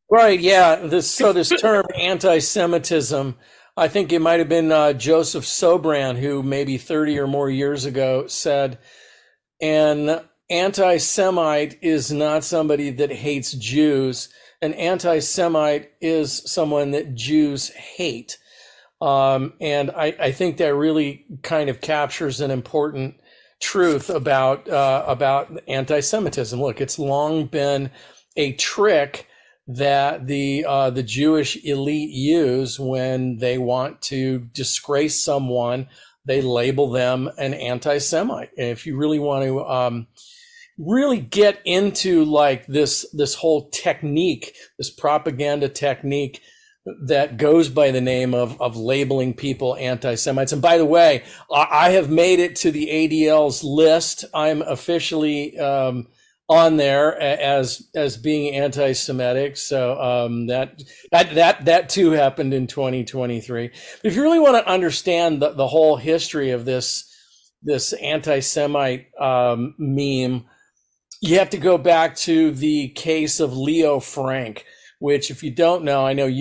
Right, yeah. This term anti-Semitism, I think it might have been Joseph Sobran who maybe 30 or more years ago said an anti-Semite is not somebody that hates Jews. An anti-Semite is someone that Jews hate. And I think that really kind of captures an important truth about anti-Semitism. Look, it's long been a trick that the Jewish elite use when they want to disgrace someone. They label them an anti-Semite. And if you really want to really get into like this whole technique, this propaganda technique that goes by the name of labeling people anti-Semites. And by the way, I have made it to the ADL's list. I'm officially on there as being anti-Semitic. So that too happened in 2023. But if you really want to understand the whole history of this anti-Semite meme, you have to go back to the case of Leo Frank, which, if you don't know, I know